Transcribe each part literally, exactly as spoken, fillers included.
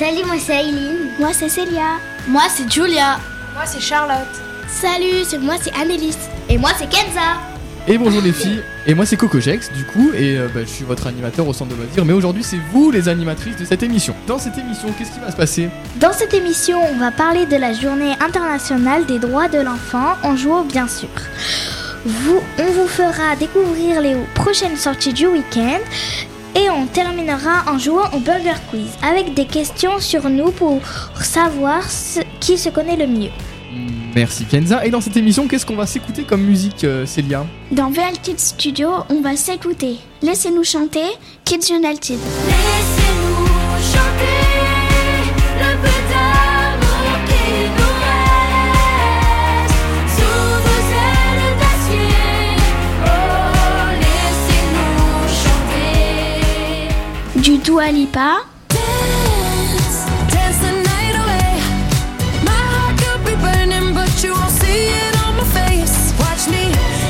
Salut, moi c'est Aileen. Moi c'est Célia. Moi c'est Julia. Moi c'est Charlotte. Salut, c'est moi c'est Annelise. Et moi c'est Kenza. Et bonjour les filles, et moi c'est Cocojex du coup, et euh, bah, je suis votre animateur au centre de loisirs, mais aujourd'hui c'est vous les animatrices de cette émission. Dans cette émission, qu'est-ce qui va se passer ? Dans cette émission, on va parler de la journée internationale des droits de l'enfant, en jouant bien sûr. Vous, on vous fera découvrir les prochaines sorties du week-end, et on terminera en jouant au Burger Quiz, avec des questions sur nous pour savoir ce, qui se connaît le mieux. Merci Kenza. Et dans cette émission, qu'est-ce qu'on va s'écouter comme musique, euh, Célia ? Dans V L Kids Studio, on va s'écouter Laissez-nous chanter Kids United. Laissez-nous chanter le peu d'amour qui nous reste sous vos ailes d'acier. Oh, laissez-nous chanter Du Dua Lipa. You won't see it on my face. Watch me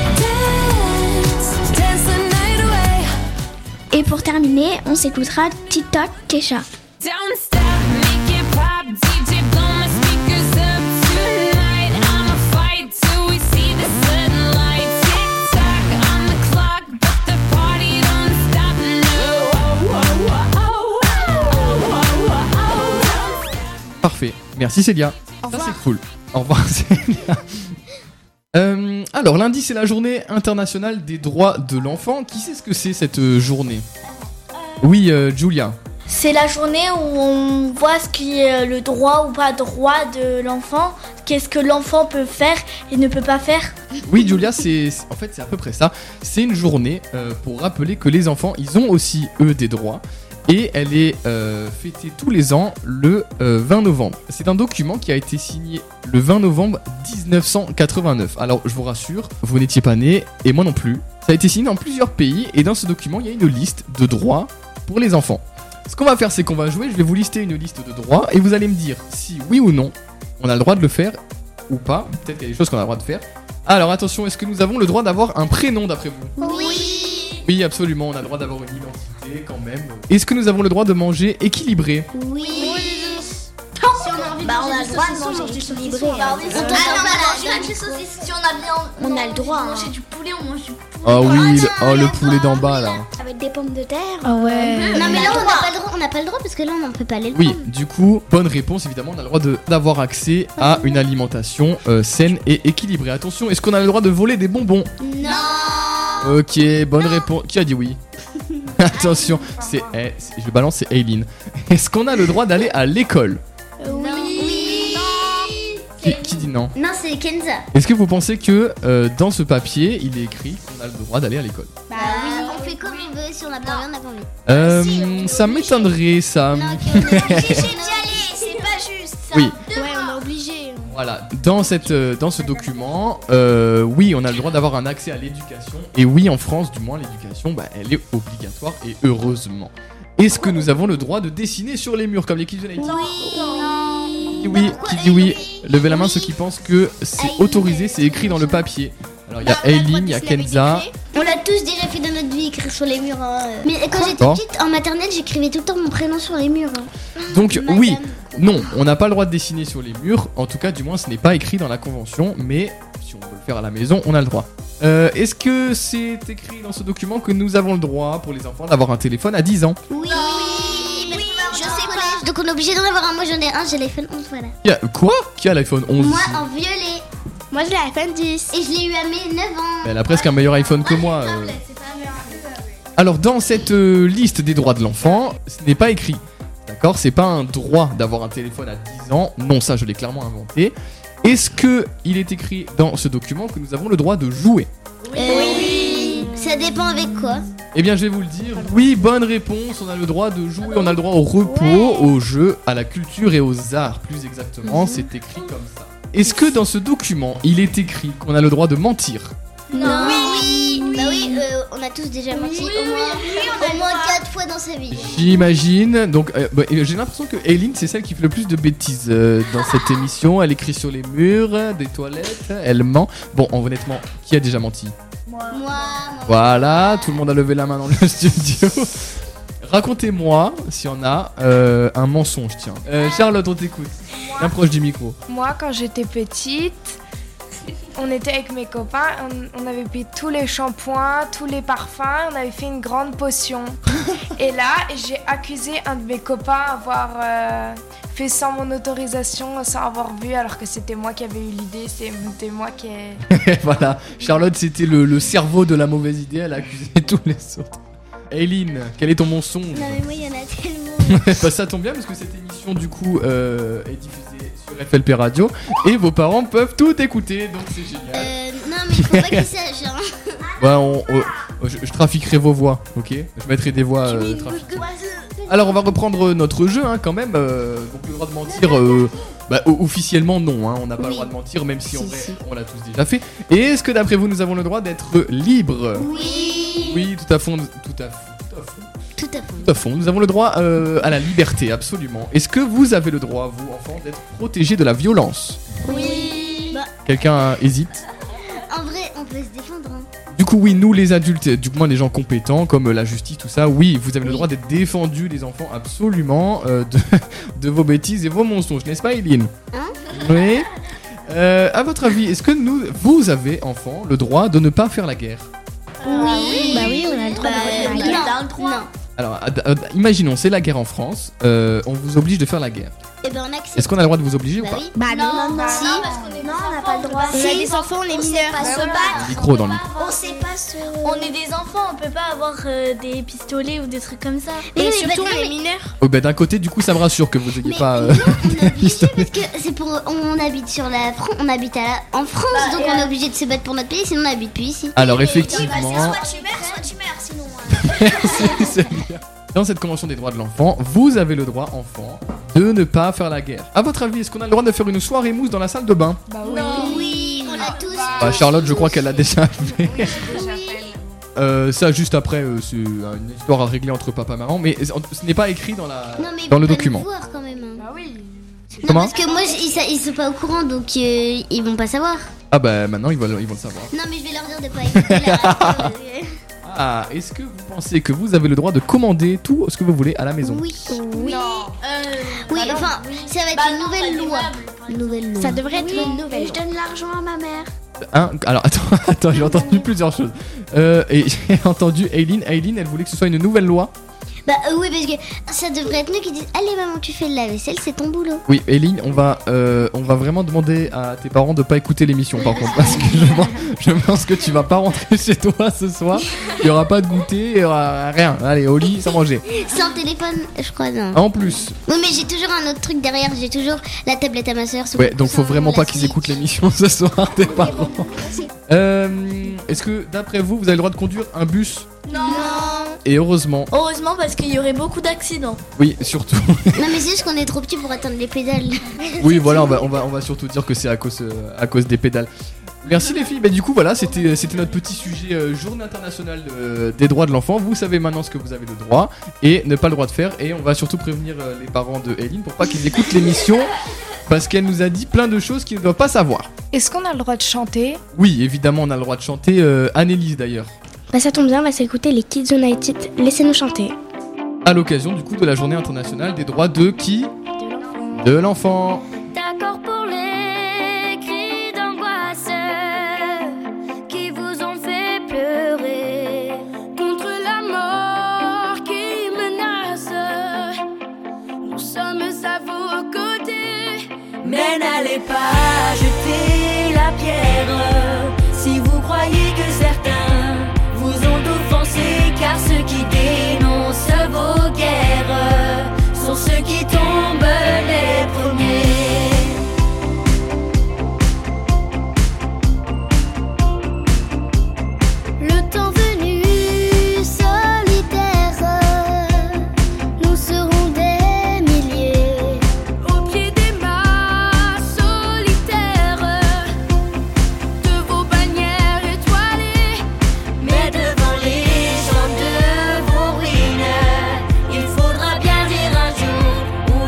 dance, dance the night away. Et pour terminer, on s'écoutera TikTok Kesha. Don't stop, make it pop, D J blow my speakers up tonight. I'ma fight till we see the sunlight. Tick tock on the clock, but the party don't stop. No. Oh, oh, oh, oh, oh, oh, oh. Parfait, merci Célia. Ça c'est cool. Au revoir Célia. Euh, alors lundi c'est la journée internationale des droits de l'enfant. Qui sait ce que c'est cette euh, journée ? Oui, euh, Julia. C'est la journée où on voit ce qui est le droit ou pas droit de l'enfant, qu'est-ce que l'enfant peut faire et ne peut pas faire. Oui Julia, c'est, c'est en fait c'est à peu près ça. C'est une journée euh, pour rappeler que les enfants, ils ont aussi eux des droits. Et elle est euh, fêtée tous les ans le euh, vingt novembre. C'est un document qui a été signé le vingt novembre dix-neuf cent quatre-vingt-neuf. Alors je vous rassure, vous n'étiez pas nés et moi non plus. Ça a été signé dans plusieurs pays et dans ce document il y a une liste de droits pour les enfants. Ce qu'on va faire c'est qu'on va jouer, je vais vous lister une liste de droits et vous allez me dire si oui ou non on a le droit de le faire ou pas. Peut-être qu'il y a des choses qu'on a le droit de faire. Alors attention, est-ce que nous avons le droit d'avoir un prénom d'après vous ? Oui. Oui, absolument, on a le droit d'avoir une identité quand même. Est-ce que nous avons le droit de manger équilibré ? Oui. Si on a envie de Bah, on a manger le droit du de saucisson, manger du saucisson, saucisson. on a envie de Ah, manger non, du voilà, du saucisson. Si on a bien On a le droit, envie de manger hein. du poulet, on mange du poulet. Ah oui, le, oh, le poulet d'en bas là. Avec des pommes de terre. Ah ouais. Non mais On là a on le n'a droit. pas le droit, on n'a pas le droit parce que là on n'en peut pas aller le Oui, prendre. du coup, bonne réponse évidemment, on a le droit de, d'avoir accès à une alimentation euh, saine et équilibrée. Attention, est-ce qu'on a le droit de voler des bonbons ? Non. Ok, bonne réponse. Qui a dit oui ? Attention, c'est, eh, c'est- je balance, c'est Aileen. Est-ce qu'on a le droit d'aller à l'école ? Oui. qui, qui dit non ? Non, c'est Kenza. Est-ce que vous pensez que euh, dans ce papier, il est écrit qu'on a le droit d'aller à l'école ? Bah oui, on fait comme on veut, si on a pas envie, on a pas envie. Euh, Si, on est ça obligé. m'étonnerait ça. Non, ok, on est obligé d'y aller, c'est pas juste ça. Oui. Ouais, on est obligé. Voilà, dans, cette, euh, dans ce document, euh, oui, on a le droit d'avoir un accès à l'éducation. Et oui, en France, du moins, l'éducation, bah, elle est obligatoire et heureusement. Est-ce que nous avons le droit de dessiner sur les murs comme les Kids United ? Oui. Oui, Pourquoi qui dit oui. oui. Levez la main ceux qui pensent que c'est Aileen. autorisé, c'est écrit dans le papier. Alors il y a Aileen, il y a Kenza. On l'a tous déjà fait dans notre vie, écrire sur les murs. hein. Mais quand j'étais Oh. petite, en maternelle, j'écrivais tout le temps mon prénom sur les murs. hein. Donc Madame. oui, non, on n'a pas le droit de dessiner sur les murs. En tout cas, du moins, ce n'est pas écrit dans la convention. Mais si on veut le faire à la maison, on a le droit. Euh, est-ce que c'est écrit dans ce document que nous avons le droit pour les enfants d'avoir un téléphone à dix ans ? Oui, oui, je sais pas. Donc on est obligé d'en avoir un. Moi j'en ai un, j'ai l'iPhone onze, voilà. Qui a- Quoi ? Qui a l'iPhone onze Moi ici en violet. Moi, je l'ai iPhone dix. Et je l'ai eu à mes neuf ans. Elle a presque un meilleur iPhone que moi. euh. Alors dans cette euh, liste des droits de l'enfant, ce n'est pas écrit. D'accord ? C'est pas un droit d'avoir un téléphone à dix ans. Non, ça je l'ai clairement inventé. Est-ce que il est écrit dans ce document que nous avons le droit de jouer ? Oui. Ça dépend avec quoi. Eh bien, je vais vous le dire. Oui, bonne réponse. On a le droit de jouer, on a le droit au repos, au jeu, à la culture et aux arts. Plus exactement, c'est écrit comme ça. Est-ce que dans ce document, il est écrit qu'on a le droit de mentir ? Non. Oui. Bah oui, euh, on a tous déjà menti au moins, au moins quatre fois dans sa vie. J'imagine. Donc, euh, bah, j'ai l'impression que Aileen, c'est celle qui fait le plus de bêtises euh, dans cette émission. Elle écrit sur les murs, des toilettes, elle ment. Bon, honnêtement, qui a déjà menti ? Moi, moi. Voilà, tout le monde a levé la main dans le studio. racontez-moi s'il y en a euh, un mensonge, tiens. Euh, Charlotte, on t'écoute. Bien proche du micro. Moi, quand j'étais petite, on était avec mes copains, on, on avait pris tous les shampoings, tous les parfums, on avait fait une grande potion. Et là, j'ai accusé un de mes copains d'avoir euh, fait sans mon autorisation, sans avoir vu, alors que c'était moi qui avais eu l'idée, c'était moi qui ai... Voilà, Charlotte, c'était le, le cerveau de la mauvaise idée, elle a accusé tous les autres. Aileen, quel est ton mensonge? Non mais moi il y en a tellement. Bah, ça tombe bien parce que cette émission du coup euh, est diffusée sur F L P Radio et vos parents peuvent tout écouter, donc c'est génial. Euh, non mais il faut pas qu'ils sachent. Hein. Ouais, on, on- je, je trafiquerai vos voix, ok? Je mettrai des voix euh, trafiquées. Alors on va reprendre notre jeu hein, quand même. euh, donc le droit de mentir, euh, bah, o- officiellement non, hein, on n'a pas Oui. le droit de mentir même si, en Si, vrai si. on l'a tous déjà fait. Et est-ce que d'après vous nous avons le droit d'être libres? Oui. Oui, tout à fond, tout à fond, tout à fond. Tout à fait. Tout à fond, nous avons le droit euh, à la liberté, absolument. Est-ce que vous avez le droit, vous enfants, d'être protégés de la violence? Oui. Bah, Quelqu'un euh, hésite? en vrai, on peut se défendre. Hein. Du coup, oui, nous les adultes, du moins les gens compétents comme euh, la justice, tout ça, oui, vous avez le Oui. droit d'être défendus, les enfants, absolument, euh, de, de vos bêtises et vos mensonges, n'est-ce pas, Eileen? Hein? Oui. Euh, à votre avis, est-ce que nous, vous avez, enfants, le droit de ne pas faire la guerre? Oui. Bah oui, on a le droit de Bah, faire la non, guerre. non. Alors, ad- ad- imaginons, c'est la guerre en France, euh, on vous oblige de faire la guerre. Eh ben on accepte. Est-ce qu'on a le droit de vous obliger Bah ou pas? oui. Bah non, non, non. Si. Non, on n'a pas le droit. On a des enfants, les mineurs. pas se Bah, battre. Micro dans le micro. On sait pas se. On est des enfants, on peut pas avoir euh, des pistolets ou des trucs comme ça. Mais Et oui, surtout bah, non, les mais- mineurs. Oh, bah, d'un côté, du coup, ça me rassure que vous ayez Mais pas. euh, non, on est obligé parce que c'est pour. On habite sur la France, on habite à la- en France, Bah, donc et on est euh, obligé de se battre pour notre pays, sinon on n'habite plus ici. Alors, effectivement. tu meurs, soit tu meurs, sinon. C'est bien. Dans cette convention des droits de l'enfant, vous avez le droit, enfant, de ne pas faire la guerre. À votre avis, est-ce qu'on a le droit de faire une soirée mousse dans la salle de bain? Bah oui, Oui, on l'a tous. Bah, Charlotte, je crois qu'elle l'a déjà fait. j'ai déjà fait. Euh, ça, juste après, euh, c'est une histoire à régler entre papa et maman, mais ce n'est pas écrit dans, la... Non, mais ils dans vont le pas document. nous voir quand même. hein. Bah oui. Non, Comment? parce que moi, j- ils, sa- ils sont pas au courant, donc euh, ils vont pas savoir. Ah, bah maintenant, ils vont, ils vont le savoir. Non, mais je vais leur dire de pas écouter la radio. Ah, est-ce que vous pensez que vous avez le droit de commander tout ce que vous voulez à la maison? Oui. Oui. Oui, enfin, ça va être une nouvelle loi. Une nouvelle loi. Ça devrait être une nouvelle. Je donne l'argent à ma mère. Hein Alors, attends, attends, j'ai entendu plusieurs choses. Euh, et j'ai entendu Aileen. Aileen, elle voulait que ce soit une nouvelle loi. Bah euh, oui, parce que ça devrait être nous qui disent allez maman, tu fais le lave-vaisselle, c'est ton boulot. Oui, Aileen, on va, euh, on va vraiment demander à tes parents de pas écouter l'émission par contre, parce que je pense, je pense que tu vas pas rentrer chez toi ce soir. Il y aura pas de goûter, il y aura rien. Allez, au lit, sans manger. Sans téléphone, je crois non. En plus, Oui, mais j'ai toujours un autre truc derrière, j'ai toujours la tablette à ma soeur. sous ouais, le donc faut coussin, vraiment la pas qu'ils Switch. écoutent l'émission ce soir, tes parents. Euh, Est-ce que d'après vous, vous avez le droit de conduire un bus? Non. Et heureusement, Heureusement parce qu'il y aurait beaucoup d'accidents. oui, surtout. Non, mais c'est juste qu'on est trop petit pour atteindre les pédales. Oui, voilà, on va, on va, on va surtout dire que c'est à cause, euh, à cause des pédales. Merci les filles. Bah, du coup, voilà, c'était, c'était notre petit sujet euh, Journée internationale de- des droits de l'enfant. Vous savez maintenant ce que vous avez le droit et ne pas le droit de faire. Et on va surtout prévenir euh, les parents de Aileen pour pas qu'ils écoutent l'émission parce qu'elle nous a dit plein de choses qu'ils ne doivent pas savoir. Est-ce qu'on a le droit de chanter? Oui, évidemment, on a le droit de chanter. Euh, Annelise d'ailleurs, Bah ça tombe bien, on va s'écouter les Kids United. Laissez-nous chanter. à l'occasion du coup de la Journée internationale des droits de qui? De l'enfant. D'accord pour les cris d'angoisse qui vous ont fait pleurer contre la mort qui menace. Nous sommes à vos côtés, mais n'allez pas jeter la pierre si vous croyez que certains vous ont offensé, car ceux qui dénoncent vos guerres sont ceux qui tombent les premiers. Le temps venu, solitaire, nous serons des milliers au pied des mâts solitaires de vos bannières étoilées. Mais devant les gens de vos ruines, il faudra bien dire un jour où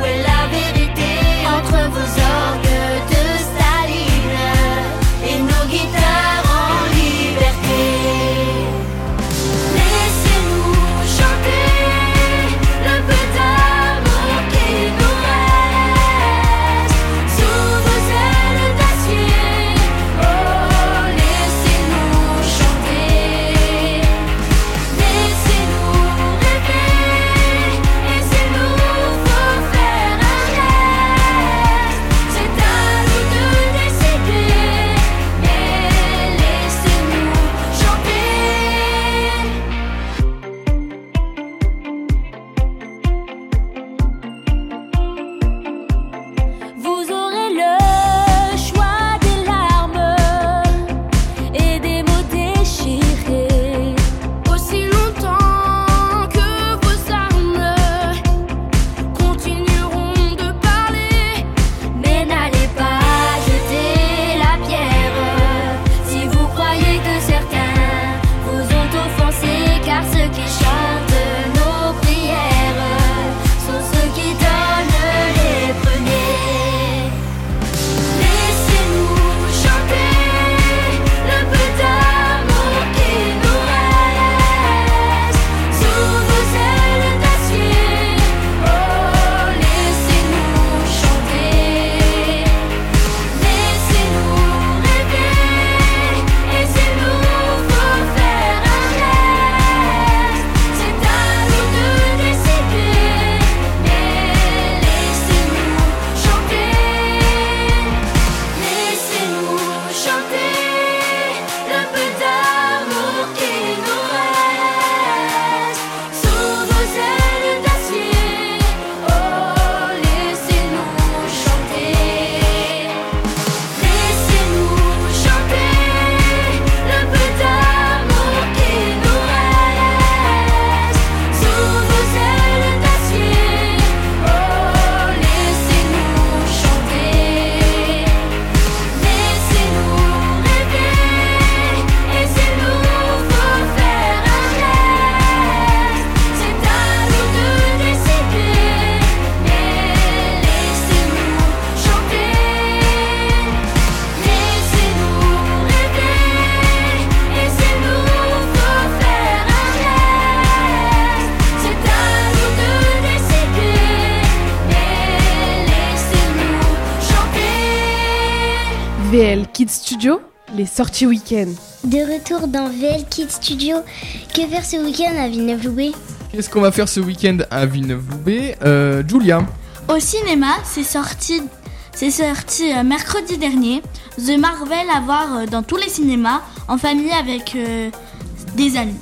V L Kids Studio, les sorties week-end. De retour dans V L Kids Studio. Que faire ce week-end à Villeneuve-Loubet? Qu'est-ce qu'on va faire ce week-end à Villeneuve-Loubet? euh, Julia? Au cinéma, c'est sorti, c'est sorti euh, mercredi dernier. The Marvel à voir euh, dans tous les cinémas, en famille avec euh, des amis.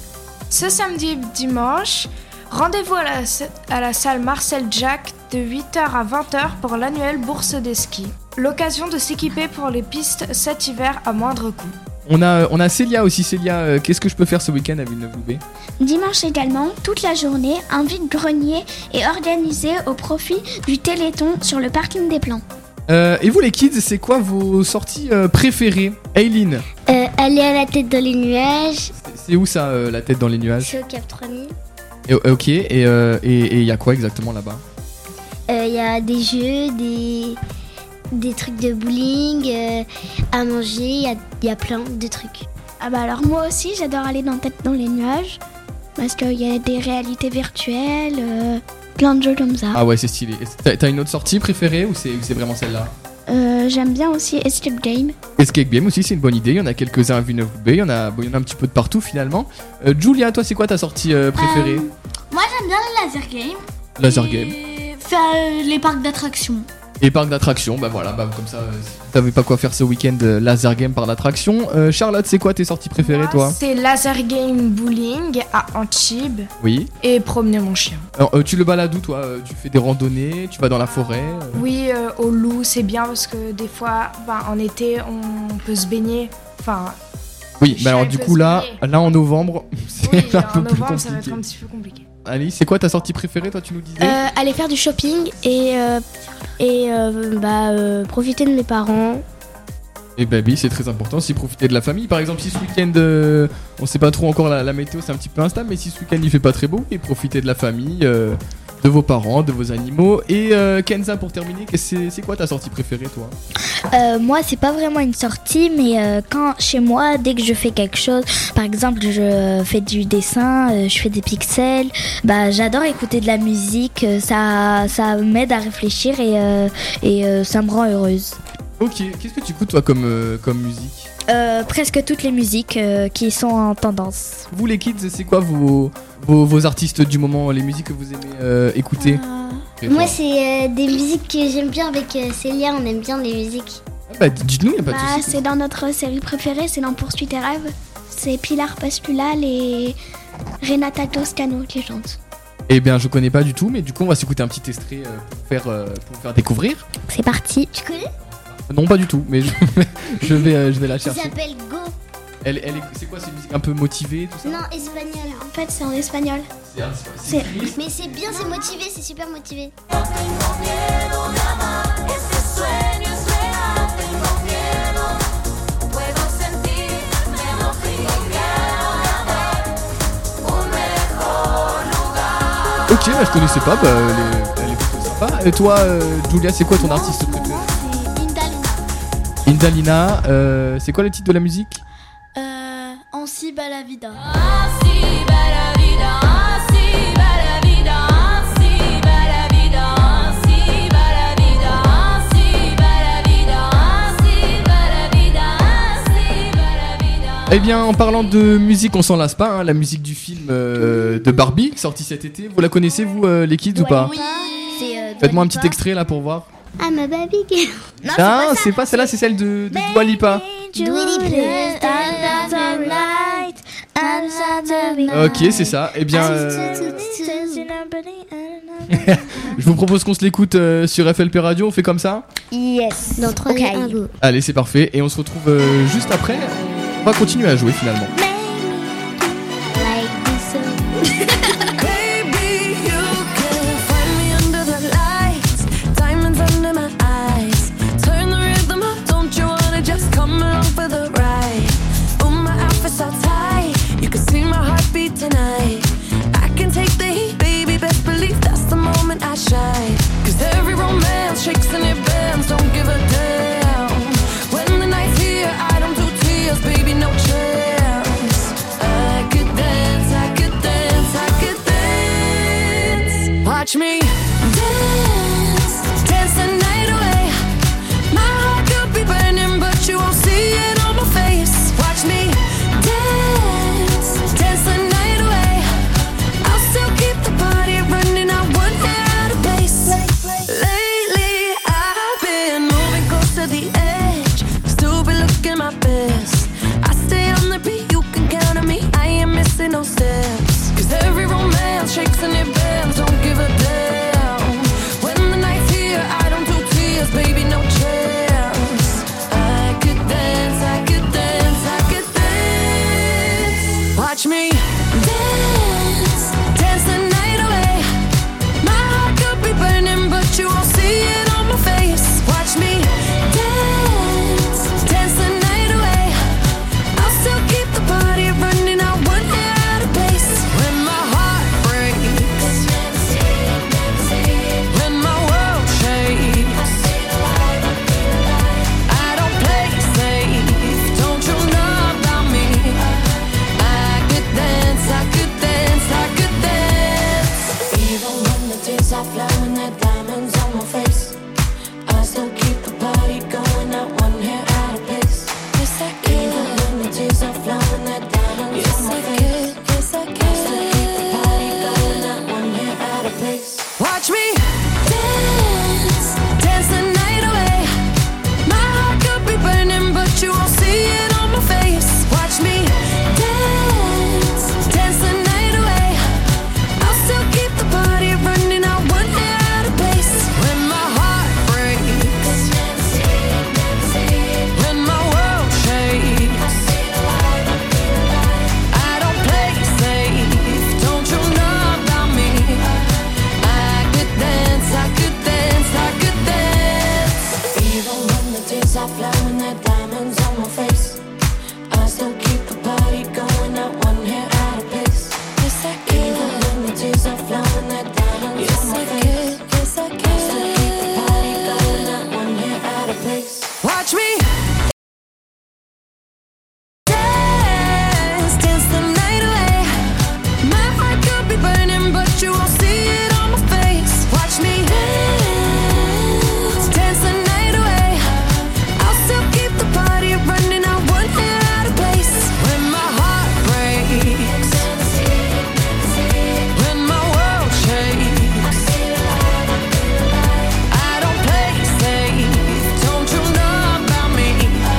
Ce samedi et dimanche, rendez-vous à la, à la salle Marcel Jack de huit heures à vingt heures pour l'annuelle bourse des skis. L'occasion de s'équiper pour les pistes cet hiver à moindre coût. On a, on a Célia aussi. Célia, euh, qu'est-ce que je peux faire ce week-end à Villeneuve-Loubet? Dimanche également, toute la journée, un vide-grenier est organisé au profit du Téléthon sur le parking des Plans. Euh, et vous les kids, c'est quoi vos sorties euh, préférées? Aileen, Euh, aller à la tête dans les nuages. c'est- c'est où ça, euh, la tête dans les nuages? C'est au Cap trois mille. Et- Ok, et il euh, et, et y a quoi exactement là-bas? Il euh, y a des jeux, des, des trucs de bowling, euh, à manger, il y a, y a plein de trucs. Ah bah alors moi aussi j'adore aller dans Tête dans les nuages parce qu'il y a des réalités virtuelles, euh, plein de jeux comme ça. Ah ouais, c'est stylé. Et T'as t'as une autre sortie préférée ou c'est ou c'est vraiment celle-là? Euh, j'aime bien aussi Escape Game. Escape Game aussi, c'est une bonne idée. Il y en a quelques-uns à Villeneuve-Loubet. Il y en a, bon, il y en a un petit peu de partout finalement. Euh, Julia, toi, c'est quoi ta sortie euh, préférée? Moi j'aime bien les laser games. Laser et Game. Faire euh, les parcs d'attractions. Et parc d'attractions, bah voilà, bah comme ça, euh, si vous savez pas quoi faire ce week-end, euh, laser game, parc d'attractions. Euh, Charlotte, c'est quoi tes sorties préférées, Moi, toi? c'est laser game bowling à Antibes Oui. et promener mon chien. Alors, euh, tu le balades où, toi? Euh, Tu fais des randonnées, tu vas dans la forêt euh Oui, euh, au loup, c'est bien parce que des fois, bah, en été, on peut se baigner. Enfin, Oui, le mais alors chien du peut coup se là, baigner. là en novembre, c'est oui, un peu en plus novembre, ça va être compliqué. un petit peu compliqué. Alice, c'est quoi ta sortie préférée, toi, tu nous disais? Euh, aller faire du shopping et, euh, et euh, bah, euh, profiter de mes parents. Et bah oui, c'est très important, aussi profiter de la famille. Par exemple, si ce week-end, euh, on sait pas trop encore la, la météo, c'est un petit peu instable, mais si ce week-end il fait pas très beau, et profiter de la famille, euh, de vos parents, de vos animaux. Et euh, Kenza, pour terminer, qu'est-ce- c'est c'est quoi ta sortie préférée, toi? Euh, moi, c'est pas vraiment une sortie, mais euh, quand chez moi, dès que je fais quelque chose, par exemple, je fais du dessin, euh, je fais des pixels, bah j'adore écouter de la musique. euh, Ça, ça m'aide à réfléchir et, euh, et euh, ça me rend heureuse. Ok, qu'est-ce que tu écoutes, toi, comme, euh, comme musique? Euh, presque toutes les musiques euh, qui sont en tendance. Vous, les kids, c'est quoi vos, vos, vos artistes du moment, les musiques que vous aimez euh, écouter? Et Moi, toi c'est euh, des musiques que j'aime bien avec euh, Célia, on aime bien les musiques. Ah bah, dites-nous, y a pas de Bah, souci. c'est dans notre série préférée, c'est dans Poursuite tes rêves. C'est Pilar Pasculal et Renata Toscano qui chantent. Eh bien, je connais pas du tout, mais du coup, on va s'écouter un petit extrait euh, pour, faire, euh, pour faire découvrir. C'est parti. Tu connais? Non, pas du tout, mais je, je vais, euh, je vais la Ça chercher. s'appelle Go. Elle, elle est- c'est quoi, ces musiques un peu motivées, tout ça? Non, espagnol. En fait, c'est en espagnol. C'est un- C'est- triste. Mais c'est bien, c'est motivé, c'est super motivé. Ok, bah, je connaissais pas, bah, elle est, elle est plutôt sympa. Et toi, euh, Julia, c'est quoi ton artiste préféré? C'est Indalina. Indalina, euh, c'est quoi le titre de la musique? Euh, Ansi Balavida. Eh bien, en parlant de musique, on s'en lasse pas, hein, la musique du film euh, de Barbie, sorti cet été. Vous la connaissez, vous, euh, les kids, ou pas? C'est euh, Faites-moi un Dua petit Lipa. extrait là pour voir. I'm a baby girl. Non, Ah, c'est pas celle-là, c'est celle de, de Dua Lipa. Ok, c'est ça. Eh bien, euh, je vous propose qu'on se l'écoute euh, sur F L P Radio. On fait comme ça? Yes. Dans trois, Ok. un, go. Allez, c'est parfait. Et on se retrouve euh, juste après. On va continuer à jouer finalement. Like this. Baby, you can find me under the lights, diamonds under my eyes. Turn the rhythm up, don't you wanna just come along for the ride? Oh, my outfit's all tight, you can see my heartbeat tonight. I can take the heat, baby, best believe that's the moment I shine. Cause every romance shakes and it bends, don't give a damn. When the night's here, I don't do tears, baby, no chance. I could dance, I could dance, I could dance. Watch me dance, dance the night away. My heart could be burning, but looking my best. I stay on the beat, you can count on me. I ain't missing no steps. Cause every romance shakes and it bends, don't give a damn. When the night's here, I don't do tears, baby, no chance. I could dance, I could dance, I could dance. Watch me dance, dance the night away. My heart could be burning, but you won't see it on my face. Watch me dance, dance the night away. I'll still keep the party running, I won't get out of place. When my heart breaks, when my world shakes, I don't play safe, don't you know about me? I could dance, I could dance, I could dance. Even when the tears are flowing, there diamonds on my face, I still keep the party going, not one hair out of place. Yes, I can. Even when the tears are flowing, there diamonds yes, on my I face. Can. Yes, I can. I still keep the party going, not one hair out of place. Watch me dance, dance the night away. My heart could be burning, but you won't see it on my face. Watch me dance, dance the night away. I'll still keep the party running, I won't get out of place. When my heart breaks, when my world shakes, I don't play safe, don't you know about me? I could dance, I could dance, I could dance. Even when the tears are flowing, there diamonds on my face, I still keep the party going, not one hair out of place. Yes, I can. Even when the tears are flowing, there diamonds yes, on my I face. Can. Yes, I can. I still keep the party going, not one hair out of place. Watch me dance, dance the night away. My heart could be burning, but you won't see it on my face. Watch me dance, dance the night away. I'll still keep the party running, I won't get out of place. When my heart breaks, when my world shakes, I don't play safe, don't you know about me?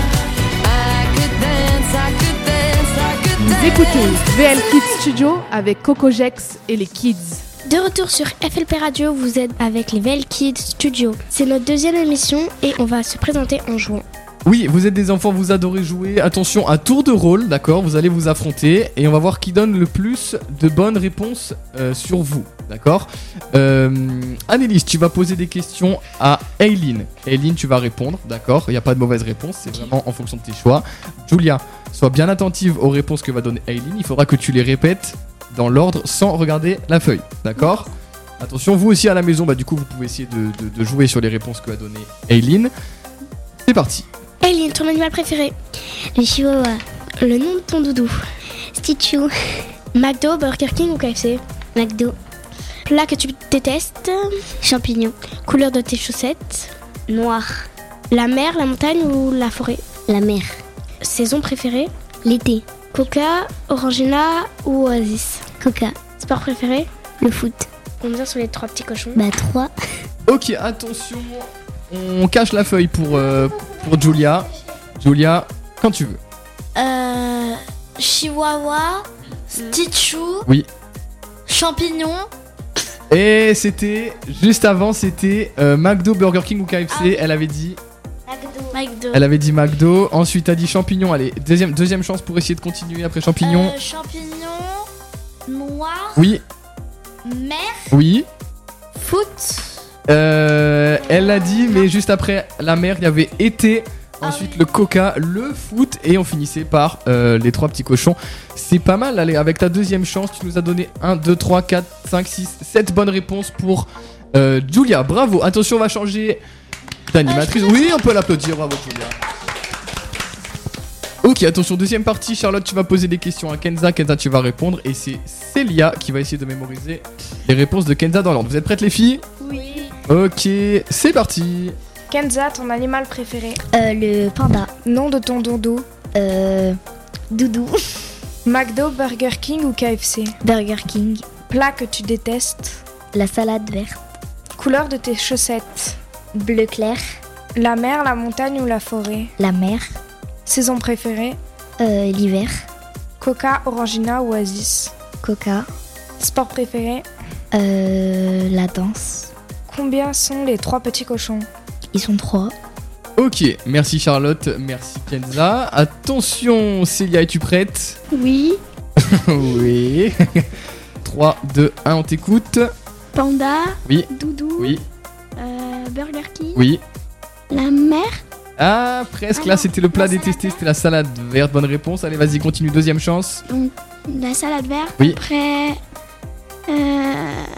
I could dance, I could dance, I could Vous dance. écoutez V L Kids Studio avec Coco Jex et les Kids. De retour sur F L P Radio, vous êtes avec les V L Kids Studio. C'est notre deuxième émission et on va se présenter en jouant. Oui, vous êtes des enfants, vous adorez jouer. Attention, à tour de rôle, d'accord. Vous allez vous affronter et on va voir qui donne le plus de bonnes réponses euh, sur vous, d'accord. euh, Annelise, tu vas poser des questions à Aileen. Aileen, tu vas répondre, d'accord. Il n'y a pas de mauvaise réponse, c'est vraiment en fonction de tes choix. Julia, sois bien attentive aux réponses que va donner Aileen. Il faudra que tu les répètes dans l'ordre sans regarder la feuille, d'accord. Attention, vous aussi à la maison, bah du coup vous pouvez essayer de, de, de jouer sur les réponses que va donner Aileen. C'est parti. Aileen, ton animal préféré? Le chihuahua. Le nom de ton doudou? Stitchou. McDo, Burger King ou K F C? McDo. Plat que tu détestes? Champignon. Couleur de tes chaussettes? Noir. La mer, la montagne ou la forêt? La mer. Saison préférée? L'été. Coca, Orangina ou Oasis? Coca. Sport préféré? Le foot. Combien sont les trois petits cochons? Bah trois. Ok, attention, on cache la feuille pour, euh, pour Julia. Julia, quand tu veux. Euh, Chihuahua, Stitchou, Oui. Champignon. Et c'était, juste avant, c'était euh, McDo, Burger King ou K F C. Ah oui. Elle avait dit McDo. elle avait dit McDo. Ensuite, t'as dit champignon. Allez, deuxième, deuxième chance pour essayer de continuer après champignon. Euh, champignon, noir, Oui, mer, oui. foot. Euh, elle l'a dit, mais juste après la mer, il y avait été. Ah Ensuite, oui. le coca, le foot. Et on finissait par euh, les trois petits cochons. C'est pas mal. Allez, avec ta deuxième chance, tu nous as donné un, deux, trois, quatre, cinq, six, sept bonnes réponses pour euh, Julia. Bravo. Attention, on va changer d'animatrice. Oui, on peut l'applaudir. Bravo, Julia. Ok, attention, deuxième partie. Charlotte, tu vas poser des questions à Kenza. Kenza, tu vas répondre. Et c'est Célia qui va essayer de mémoriser les réponses de Kenza dans l'ordre. Vous êtes prêtes, les filles? Oui. Ok, c'est parti. Kenza, ton animal préféré? Euh, le panda. Nom de ton doudou? Euh, Doudou. McDo, Burger King ou K F C? Burger King. Plat que tu détestes? La salade verte. Couleur de tes chaussettes? Bleu clair. La mer, la montagne ou la forêt? La mer. Saison préférée? Euh, l'hiver. Coca, Orangina, Oasis. Coca. Sport préféré? Euh, la danse. Combien sont les trois petits cochons? Ils sont trois. Ok, merci Charlotte, merci Kenza. Attention, Célia, es-tu prête? Oui. Oui. trois, deux, un, on t'écoute. Panda. Oui. Doudou. Oui, euh, Burger King. oui. La mer. Ah, presque, Ah là non, c'était le plat la salade détesté, verte. c'était la salade verte. Bonne réponse, allez vas-y, continue, deuxième chance. La salade verte. Oui. Après. Euh,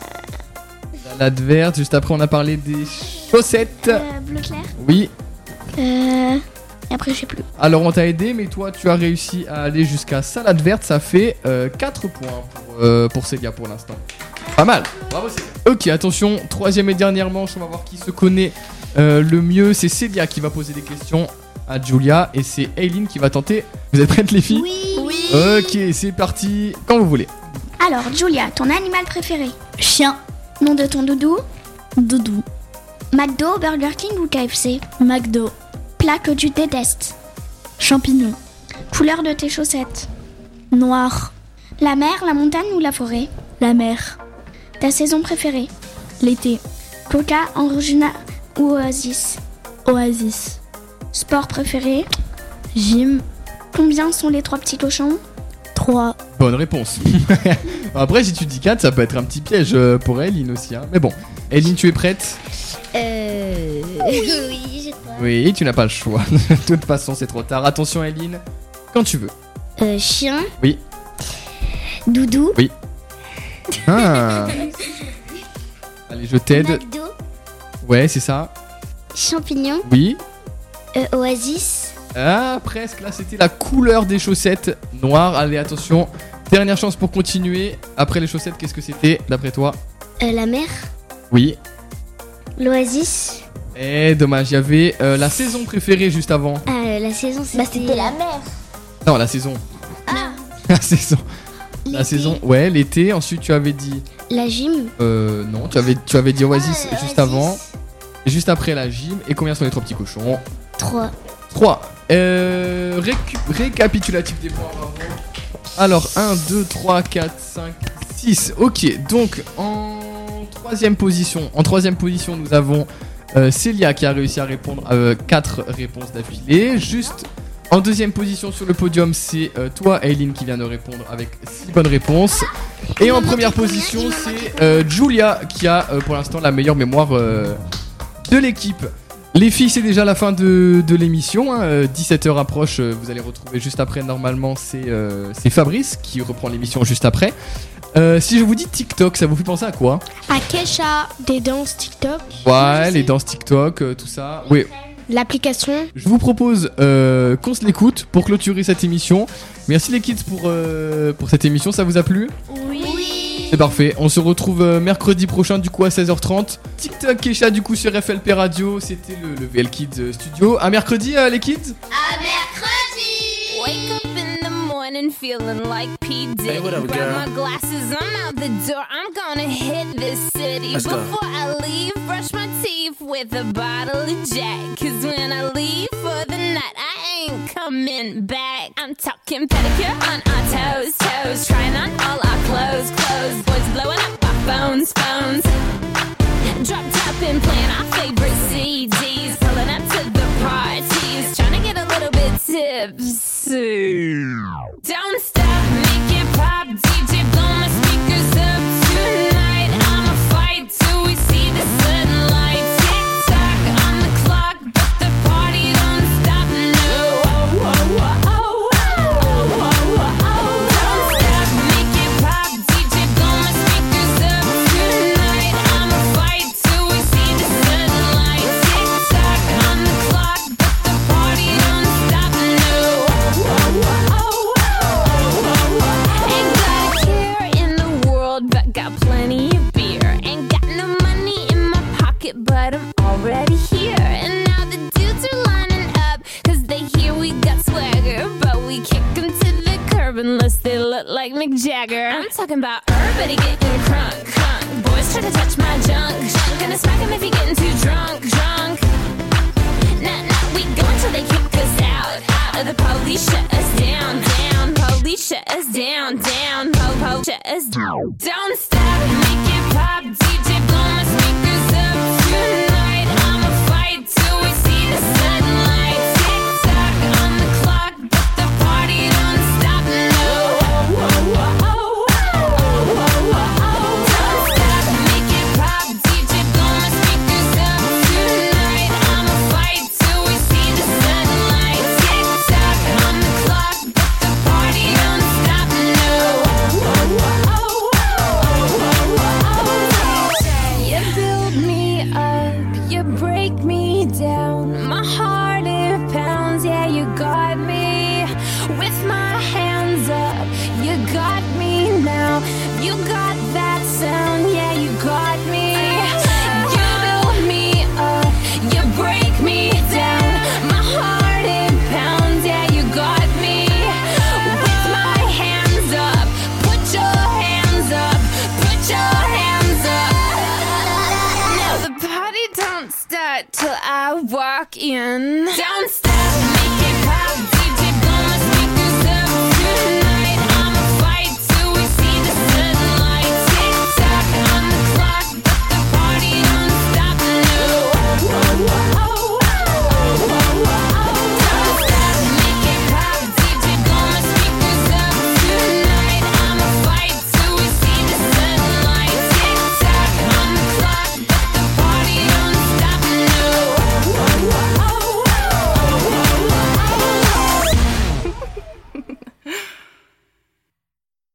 Salade verte, juste après on a parlé des chaussettes. euh, bleu clair. Oui, Euh, et après, je sais plus. alors on t'a aidé, mais toi tu as réussi à aller jusqu'à salade verte, ça fait euh, quatre points pour, euh, pour Célia pour l'instant. Pas mal, bravo Célia. Ok, attention, troisième et dernière manche, on va voir qui se connaît euh, le mieux. C'est Célia qui va poser des questions à Julia et c'est Aileen qui va tenter. Vous êtes prêtes les filles? Oui. Oui. Ok, c'est parti, quand vous voulez. Alors, Julia, ton animal préféré? Chien. Nom de ton doudou? Doudou. McDo, Burger King ou K F C? McDo. Plat que tu détestes? Champignon. Couleur de tes chaussettes? Noir. La mer, la montagne ou la forêt? La mer. Ta saison préférée? L'été. Coca, Orangina ou Oasis? Oasis. Sport préféré? Gym. Combien sont les trois petits cochons? trois. Bonne réponse. Après, si tu dis quatre, ça peut être un petit piège euh, pour Aileen aussi. Hein. Mais bon, Aileen, tu es prête? Euh... oui, je crois. Oui, tu n'as pas le choix. De toute façon, c'est trop tard. Attention, Aileen, quand tu veux. Euh, chien. Oui. Doudou. Ah. Allez, je t'aide. McDo. Ouais, c'est ça. Champignon. Oui. Euh, Oasis. Ah, presque. Là, c'était la couleur des chaussettes noires. Allez, attention. Dernière chance pour continuer. Après les chaussettes, qu'est-ce que c'était, d'après toi? Euh, la mer. Oui. L'Oasis. Eh, dommage, il y avait euh, la saison préférée juste avant. Ah, euh, la saison, c'était... mer. Non, la saison. La saison. La L'été. saison. Ouais, l'été. Ensuite, tu avais dit. La gym. Euh, non, tu avais, tu avais dit Oasis Ah, juste Oasis. avant. Et juste après la gym. Et combien sont les trois petits cochons? trois. trois. Euh, récu- récapitulatif des points, bravo. Alors, un, deux, trois, quatre, cinq, six. Ok, donc en troisième position, en troisième position, nous avons euh, Célia qui a réussi à répondre à quatre réponses d'affilée. Juste en deuxième position sur le podium, c'est euh, toi, Aileen, qui vient de répondre avec six bonnes réponses. Et en première position, c'est euh, Julia qui a euh, pour l'instant la meilleure mémoire euh, de l'équipe. Les filles, c'est déjà la fin de, de l'émission. Hein. Euh, dix-sept heures approche. euh, Vous allez retrouver juste après. Normalement, c'est euh, c'est Fabrice qui reprend l'émission juste après. Euh, si je vous dis TikTok, ça vous fait penser à quoi? À Kesha, des danses TikTok. Ouais, les danses TikTok, euh, tout ça. Oui. L'application. Je vous propose euh, qu'on se l'écoute pour clôturer cette émission. Merci les kids pour, euh, pour cette émission. Ça vous a plu? Oui. C'est parfait. On se retrouve euh, mercredi prochain du coup à seize heures trente. TikTok Kesha du coup sur F L P Radio. C'était le, le V L Kids euh, Studio. À mercredi euh, les kids. Wake up in the morning feeling like P. Diddy. Hey, what up, Grab girl? my glasses, I'm out the door. I'm gonna hit this city. Let's go. Before I leave, brush my teeth with a bottle of Jack. Cause when I leave for the night, I ain't coming back. I'm talking pedicure on our toes, toes. Trying on all our clothes, clothes. Boys blowing up our phones, phones. Drop top and playing our favorite C Ds. Pulling up to the parties. Trying to get a little bit tipsy. Don't stop, make it pop. D J, blow my speakers up tonight. I'ma fight till we see the sunlight. Tick tock on the clock, but the party don't stop. No. Oh, oh, oh, oh, oh, oh, oh, oh. Don't stop, make it pop. D J, blow my speakers up tonight. I'ma fight till we see the sunlight. Tick tock on the clock, but the party don't stop. No. Oh, oh, oh, oh, oh, oh. Ain't got a care in the world, but got plenty of beer. Ain't got no money in my pocket, but I'm already here. And now the dudes are lining up, cause they hear we got swagger. But we kick 'em to the curb unless they look like Mick Jagger. I'm talking about everybody getting crunk, crunk. Boys try to touch my junk, junk. Gonna smack him if he getting too drunk, drunk. Nah, nah, we going till they kick us out. Out of the police shut us down, down. Police shut us down, down. Po po shut us down. Don't stop, make it pop. D J blow my speakers up tonight. I'ma fight till we see the sunlight. Tick tock on the clock, but the party don't stop. No. Don't stop, make it pop. D J blow my speakers up tonight. I'ma fight till we see the sunlight. Tick tock on the clock, but the party don't stop. No. You build me up, you break me down. My heart it pounds, yeah, you got me. With my hands up, you got me now. You got that sound, yeah, you got me. You build me up, you break me down. My heart it pounds, yeah, you got me. With my hands up, put your hands up, put your hands up. Now the party don't start till I walk in. Don't stop.